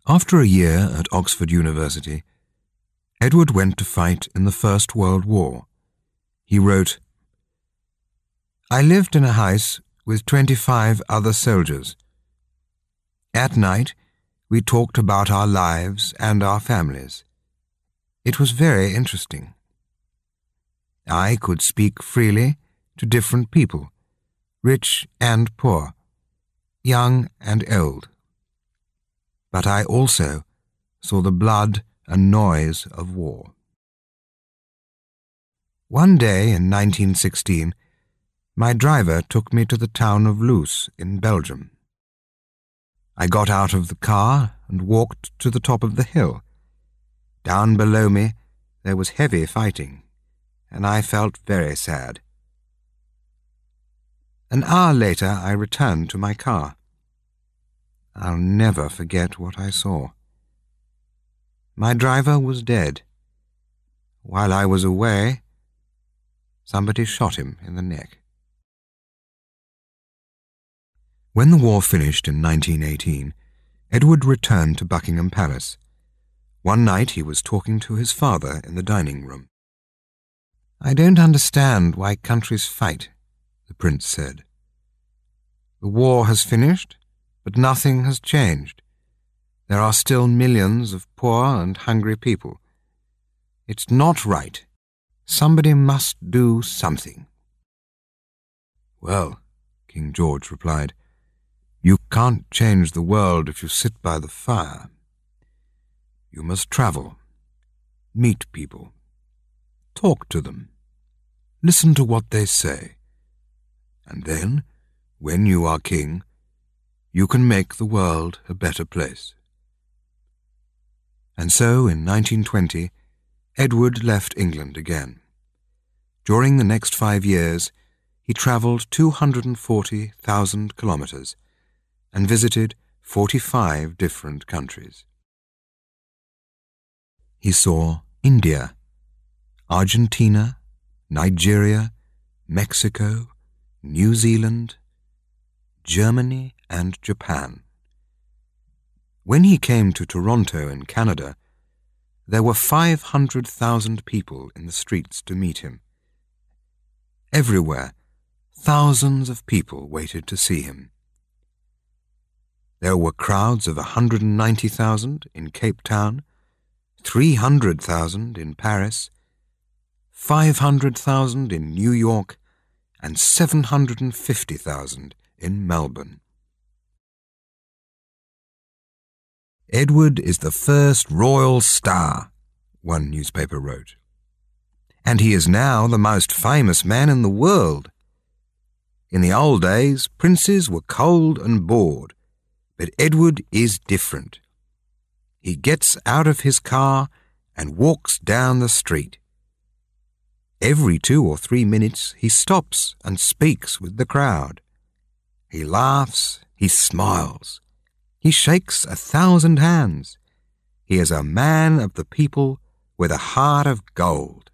After a year at Oxford University, Edward went to fight in the First World War. He wrote, "I lived in a house with 25 other soldiers. At night, we talked about our lives and our families. It was very interesting. I could speak freely to different people, rich and poor, young and old. But I also saw the blood and noise of war." One day in 1916, my driver took me to the town of Loos in Belgium. I got out of the car and walked to the top of the hill. Down below me there was heavy fighting, and I felt very sad. An hour later I returned to my car. I'll never forget what I saw. My driver was dead. While I was away, somebody shot him in the neck. When the war finished in 1918, Edward returned to Buckingham Palace. One night he was talking to his father in the dining room. "I don't understand why countries fight," the prince said. "The war has finished, but nothing has changed. There are still millions of poor and hungry people. It's not right. Somebody must do something." "Well," King George replied, "you can't change the world if you sit by the fire. You must travel, meet people, talk to them, listen to what they say, and then, when you are king, you can make the world a better place." And so, in 1920, Edward left England again. During the next 5 years, he travelled 240,000 kilometres and visited 45 different countries. He saw India, Argentina, Nigeria, Mexico, New Zealand, Germany, and Japan. When he came to Toronto in Canada, there were 500,000 people in the streets to meet him. Everywhere, thousands of people waited to see him. There were crowds of 190,000 in Cape Town, 300,000 in Paris, 500,000 in New York, and 750,000 in Melbourne. "Edward is the first royal star," one newspaper wrote, "and he is now the most famous man in the world. In the old days, princes were cold and bored, but Edward is different. He gets out of his car and walks down the street. Every 2 or 3 minutes he stops and speaks with the crowd. He laughs, he smiles. He shakes 1,000 hands. He is a man of the people with a heart of gold."